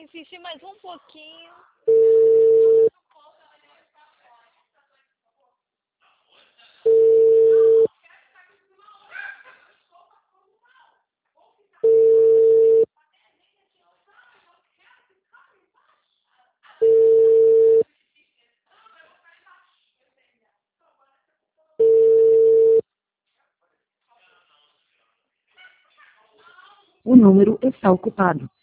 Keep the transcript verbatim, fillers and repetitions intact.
insistir mais um pouquinho. O número está ocupado.